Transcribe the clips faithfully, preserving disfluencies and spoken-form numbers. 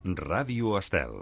Ràdio Estel.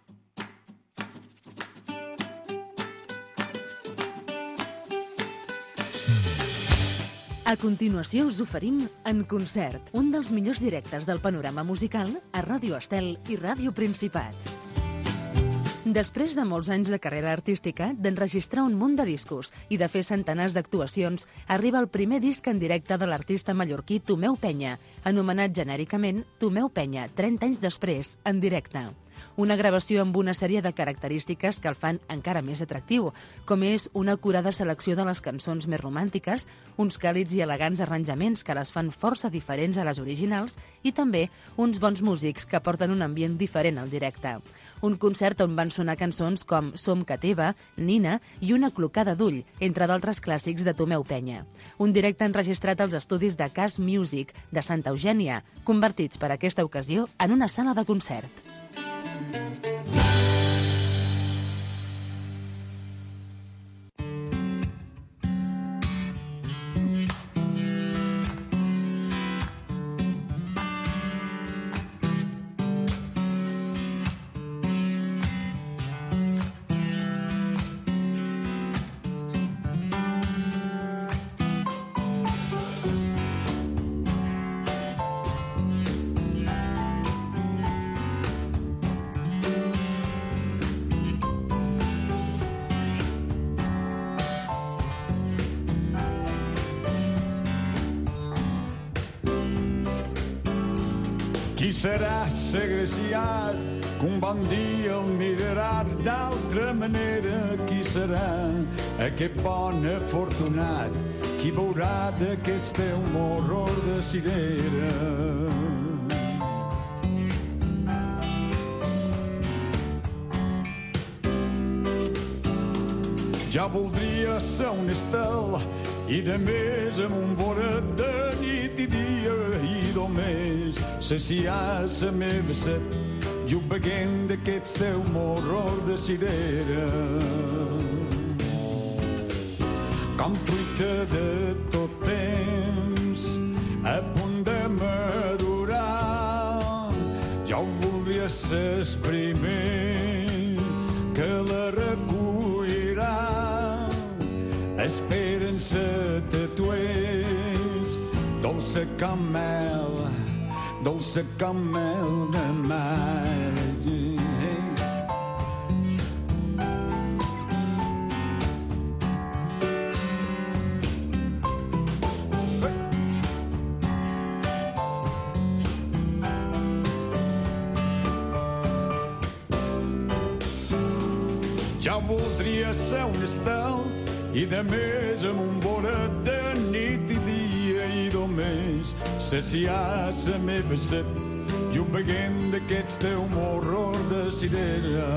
A continuació us oferim En Concert, un dels millors directes del panorama musical a Ràdio Estel i Ràdio Principat. Després de molts anys de carrera artística, d'enregistrar un munt de discos i de fer centenars d'actuacions, arriba el primer disc en directe de l'artista mallorquí Tomeu Penya, anomenat genèricament Tomeu Penya, trenta anys després, en directe. Una gravació amb una sèrie de característiques que el fan encara més atractiu, com és una acurada selecció de les cançons més romàntiques, uns càlids i elegants arranjaments que les fan força diferents a les originals i també uns bons músics que porten un ambient diferent al directe. Un concert on van sonar cançons com Som que teva, Nina i Una clocada d'ull, entre d'altres clàssics de Tomeu Penya. Un directe enregistrat als estudis de Cas Music de Santa Eugènia, convertits per aquesta ocasió en una sala de concert. Qui serà segreciat que un bon dia el mirarà d'altra manera? Qui serà aquest bon afortunat qui veurà d'aquests teu morror de cirera? Ja voldria ser un estel i de més amb un vora de nit i dia i només saciar la meva set i un beguent d'aquests teu morror de cirera. Com fruita de tot temps a punt de madurar, jo voldria ser el primer que la recollirà. Esperança de tu és dolça com mel, dolça com mel de maig. Jo voldria ser un estel i de més amb un vora de nit i dia i només saciar la meva set i un beguent d'aquests teu morror de cirera.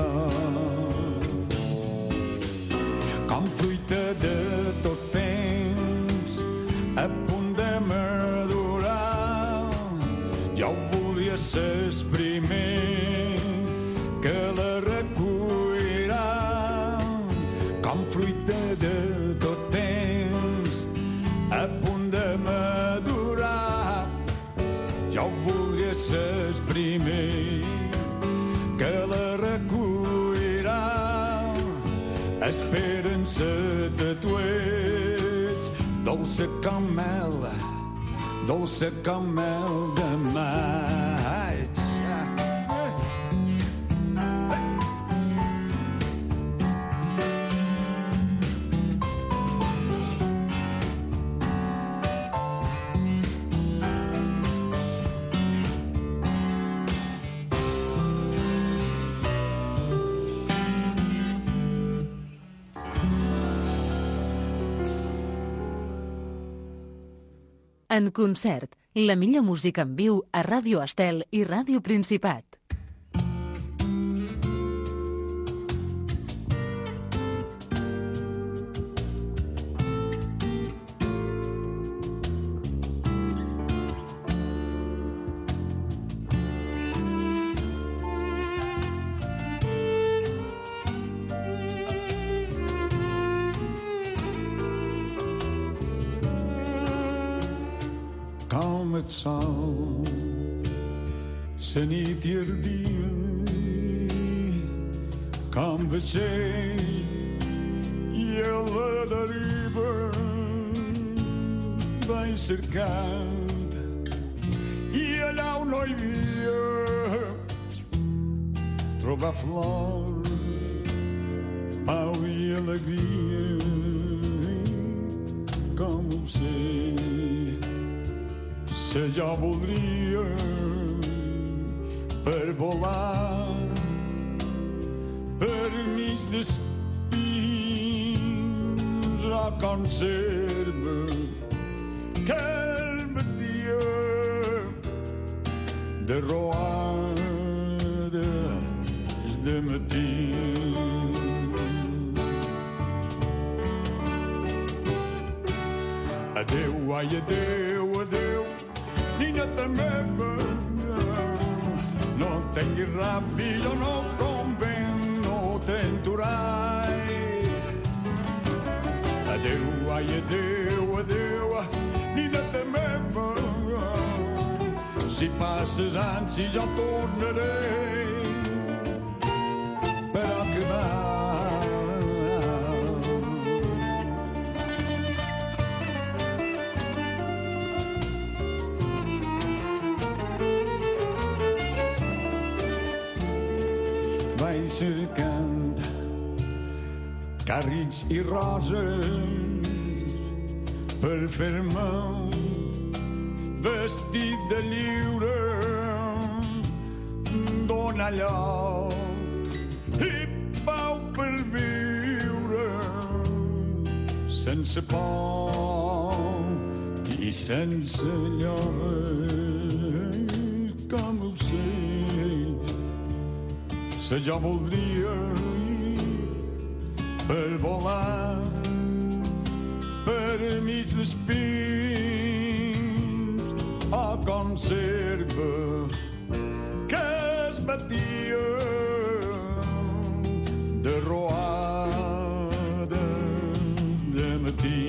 Com fruita de tot temps a punt de madurar, jo voldria ser el primer que la recollirà. Com fruita de tot temps a punt de madurar, jo voldria ser el primer que la recollirà. Esperança de tu ets dolça com mel, dolça com mel de maig. En Concert, la millor música en viu a Ràdio Estel i Ràdio Principat. Com el sol la nit i el dia, com vaixell i a la deriva vaig cercant, i allà on no hi havia trobar flors, pau i alegria, com ho sé, se jo voldria per volar per mig d'espins o conserva que el batia de roada de matí. Adeu, ai, adeu, adeu, nineta meva, no tinguis ràbia, jo no convenc, no t'enturai. Adeu, ai, adeu, adeu, nineta meva, si passes anys i jo tornaré per acabar. Vaig cercant carrits i roses per fer-me vestit de lliure, donar lloc i pau per viure sense por i sense llogues, com ho sé. Se jo voldria per volar per mig d'espins o conserva que es batia de roades de matí.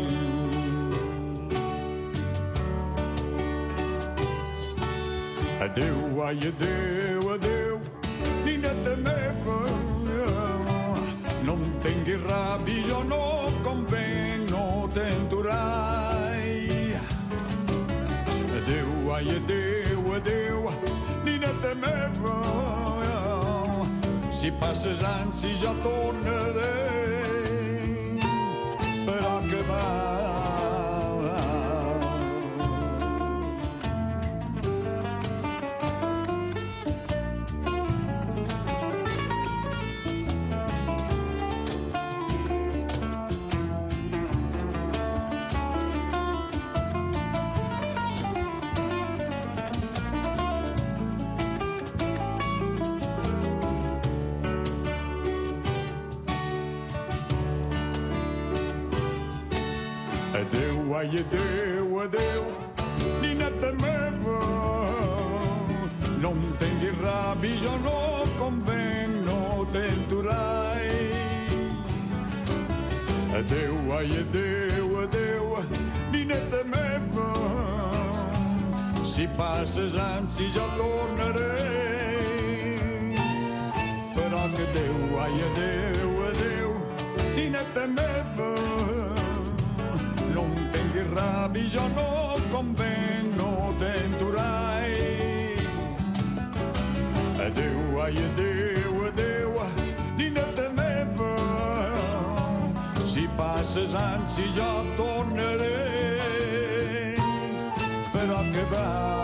Adeu, ai, adeu, adeu, nineta meva, no em tinguis ràbia, jo no convenc, no t'enturai. Adeu, ai, adeu, adeu, nineta meva, si passes anys i jo tornaré per acabar. Adeu, ai, adeu, adeu, nineta meva, no em tinguis ràbia, jo no convenc, no t'enturai. Adeu, ai, adeu, adeu, nineta meva, si passes anys i jo tornaré, però que adeu, ai, adeu, adeu, nineta meva, no em tinguis ràbia, jo no convenc, no t'enturai. Adeu, ai, adeu, adeu, nineta meva, si passes anys i jo tornaré per acabar.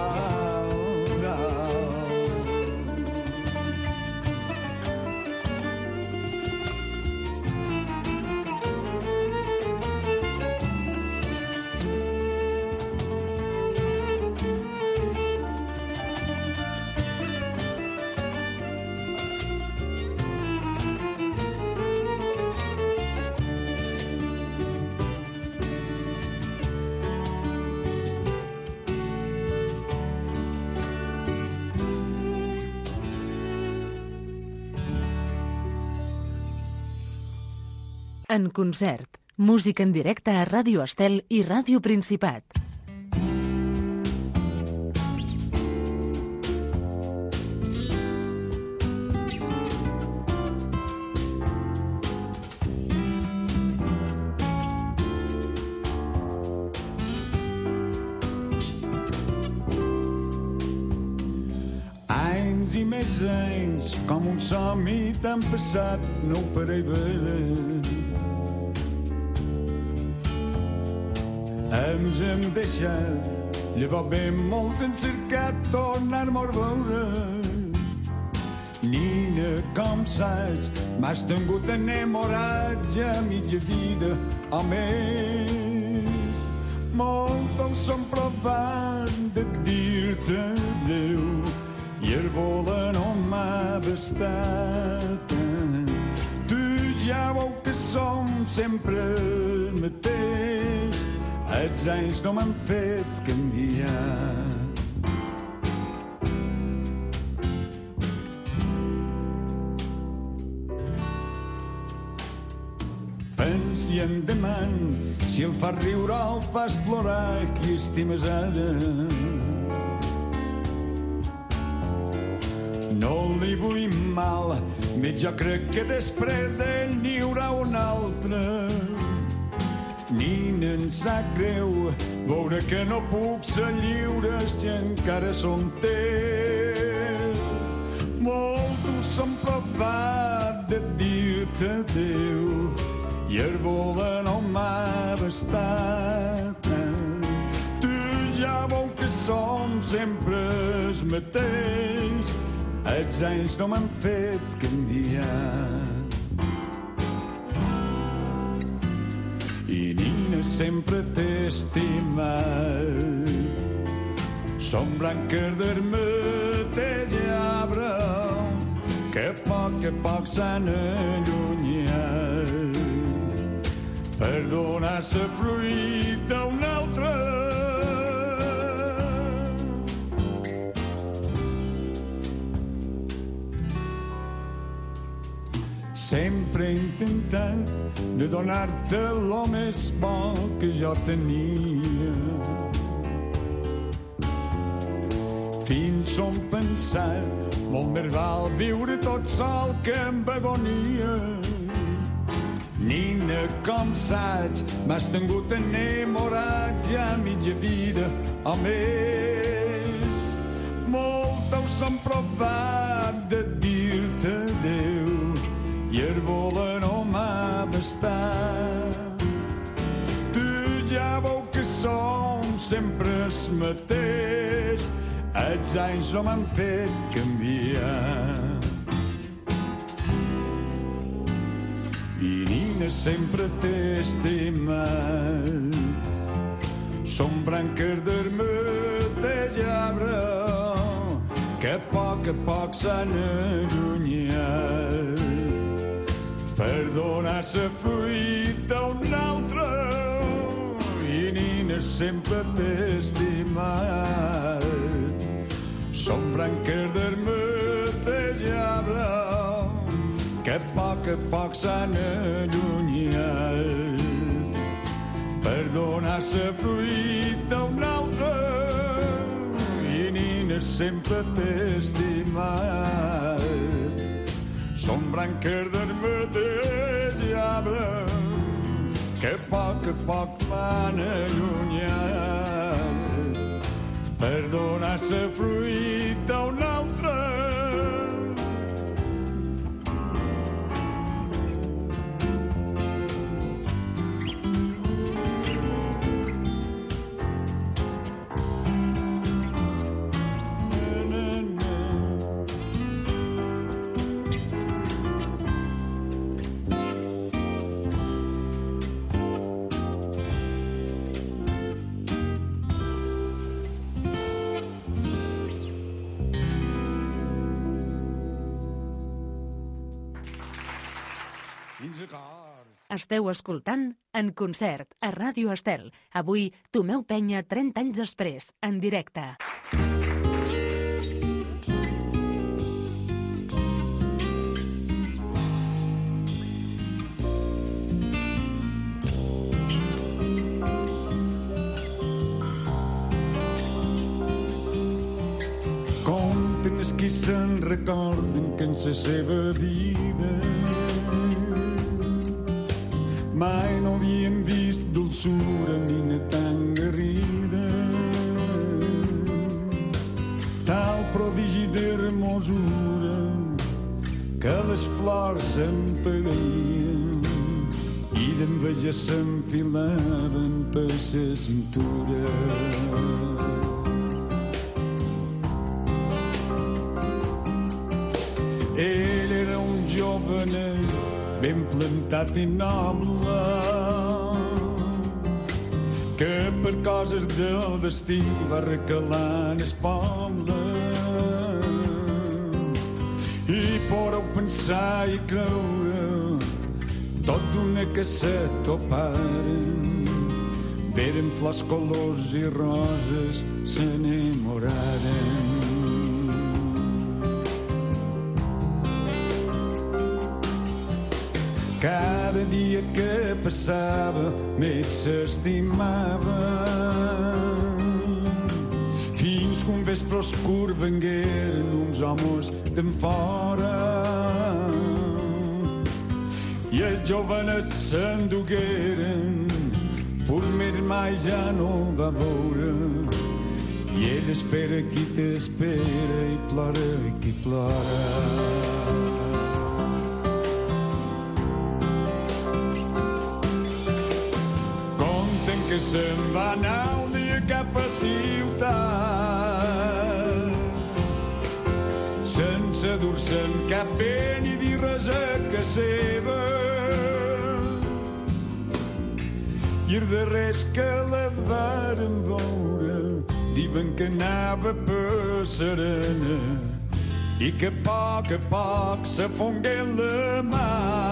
En concert, música en directe a Ràdio Estel i Ràdio Principat. primers anys, com un somni tan passat, no ho parei veure. Ens hem deixat, llavors ben molt encercat, tornar-me a veure. Nina, com saps, m'has tingut enamorat ja mitja vida o més. Molt em som provat de dir-te adéu i el voler no m'ha bastat. Tu ja veu que som sempre el mateix, els anys no m'han fet canviar. I em deman si el fas riure o el fas plorar, qui estimes ara. No li vull mal, bé jo crec que després d'ell n'hi haurà un altre. Nina, em sap greu veure que no puc ser lliure si encara som teus. Molts s'han provat de dir-te adéu i el voler no m'ha bastat. Tu ja veu que som sempre els mateix, els anys no m'han fet canviar. I Nina, sempre t'he estimat, som branques del mateix arbre que a poc a poc s'han allunyat per donar la fruita a un altre. Sempre he intentat de donar-te lo més bo que jo tenia. Fins on pensat, molt més val viure tot sol que amb agonia. Nina, com saps, m'has tingut enamorat ja mitja vida o més. Molts s'han provat de dir-te adéu i el voler no m'ha bastat. Tu ja veu que som sempre el mateix, els anys no m'han fet canviar. I Nina, sempre t'he estimat, som branques del mateix arbre que a poc a poc s'han allunyat per donar la fruita a un altre. I Nina, sempre t'he estimat, som branques del mateix arbre que a poc a poc s'han allunyat per donar la fruita a un altre. I Nina, sempre t'he estimat, som branques del mateix arbre que a poc a poc m'han allunyat per donar la fruita a un altre. Esteu escoltant En Concert a Ràdio Estel. Avui, Tomeu Penya, trenta anys després, en directe. Compten els qui se'n recorden que en la seva vida mai no havien vist dolçura Nina tan garrida. Tal però prodigi d'hermosura que les flors s'emparien i d'enveja s'enfilaven per sa cintura. Ell era un jovenet ben plantat i noble que per coses del destí va recalar en el poble. I podeu pensar i creure tot d'una que se toparen, veren flors, colors i roses, s'enamoraren. Cada dia que passava més s'estimava, fins que un vespre oscur vengueren uns homes d'en fora i els jovenets s'endugueren, pur més mai ja no va veure, i ell espera qui t'espera i plora qui plora. Que se'n va anar un dia cap a ciutat sense dur-se'n cap bé ni dir res a que seva, i els darrers que la varen veure diuen que anava per serena i que a poc a poc s'afongué la mà.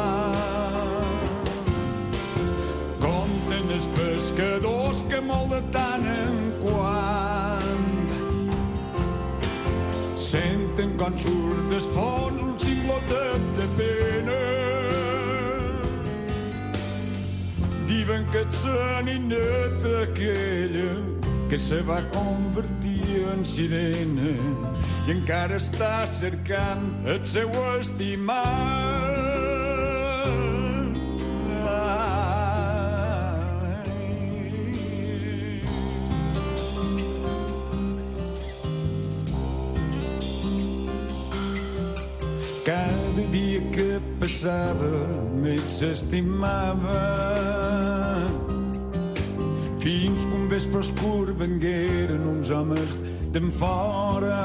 Els pescadors que molt de tant en quant senten quan surt des fons un ciclotet de pena, diuen que ets la nineta aquella que se va convertir en sirena i encara està cercant el seu estimat. Cada dia que passava més s'estimava, fins que un vespre oscur vengueren uns homes d'en fora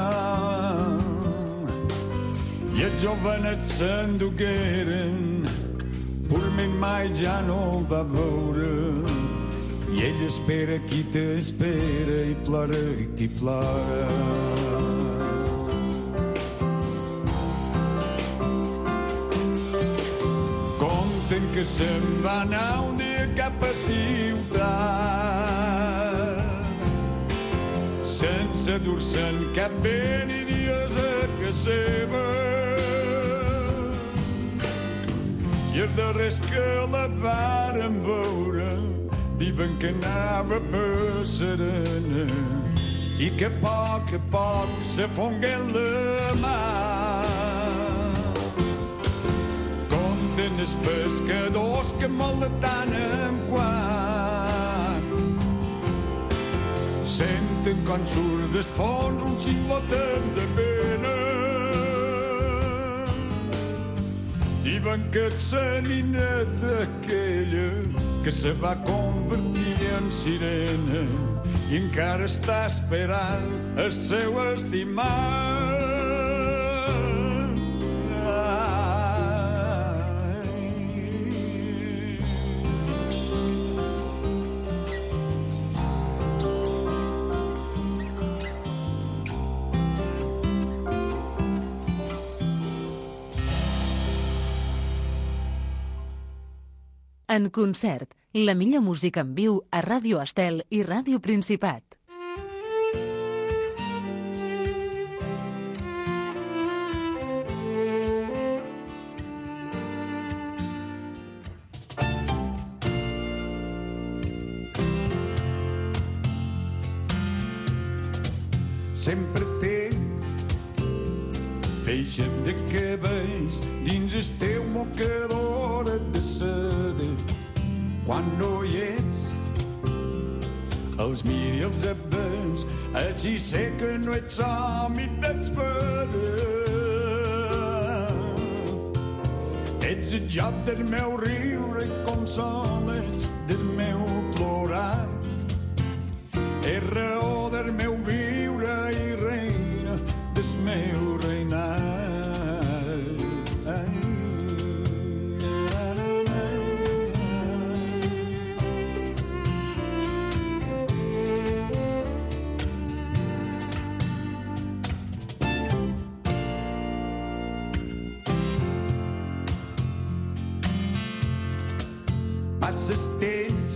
i els jovenets s'endugueren, purament mai ja no el va veure, i ell espera qui t'espera i plora qui plora. Que se'n va anar un dia cap a ciutat sense dur-se'n cap bé ni dies a que seva, i els darrers que la varen veure diuen que anava per serena i que a poc a poc s'afongué la mà. Els pescadors que molt de tant en quant senten quan surt des fons un ciclotet de pena, diuen que ets la nineta aquella que se va convertir en sirena i encara està esperant el seu estimat. En concert, la millor música en viu a Ràdio Estel i Ràdio Principat. Sempre té feixet de cabells dins el teu mocador de seda. Quan no hi és, els miri els abans, així sé que no ets home i t'espera. Ets el joc del meu riure i consoles del meu plorar. És raó del meu viure i reina del meu reinar. Passes temps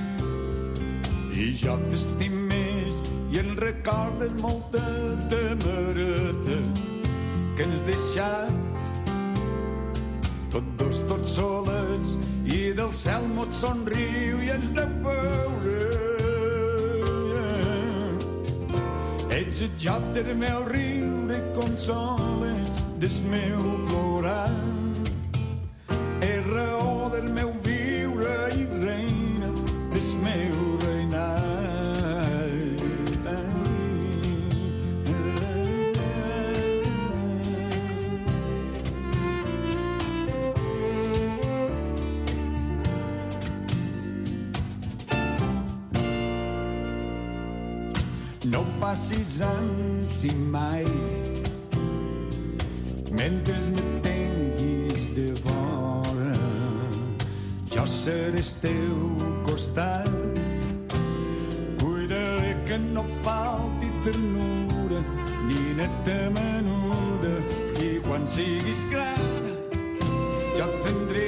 i jo t'estim més i en recordes molta temereta que ens deixat tots dos, tots solets i del cel mos somriu i ens deu veure. Ets el joc del meu riure i consoles del meu plorar. És raó del meu viure i reina del meu reinar. No passis anys si mai mentre me tinguis de vora jo seré al teu costat. Cuidaré que no falti ternura ni neta menuda i quan siguis gran jo tindré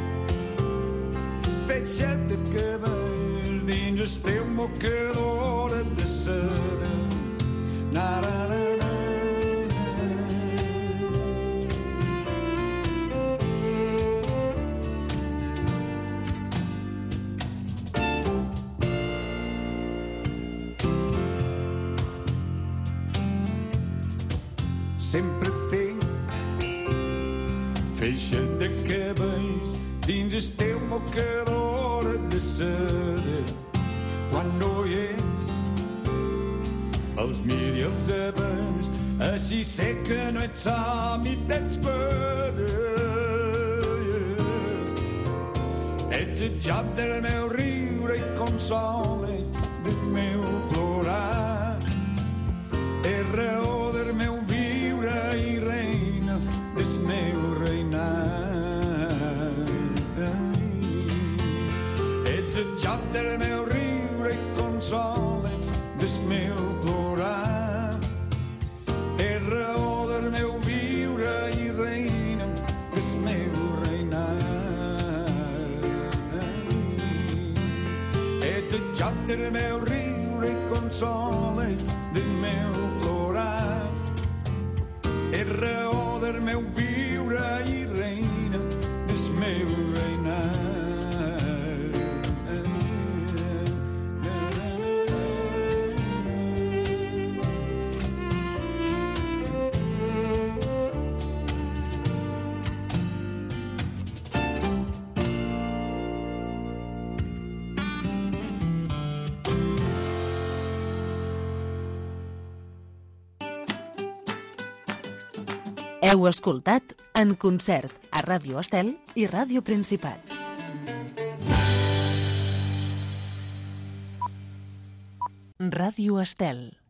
feixet de cabell dins el teu mocador de seda. Na, na, na, na. Sempre tinc feixet de cabells dins el teu mocador de seda. Quan no hi ets els miri els abans, així sé que no ets home i t'espera. Ets el joc del meu riure i consoles del meu plorar. És raó del meu viure i reina del meu reinar. Ets el joc del meu riure i consoles del meu plorar. És raó del meu viure i reina del meu reinar. Ets el joc del meu riure i consoles del meu plorar. És raó del meu viure i reina del meu reinar. Heu escoltat En concert a Ràdio Estel i Ràdio Principat. Ràdio Estel.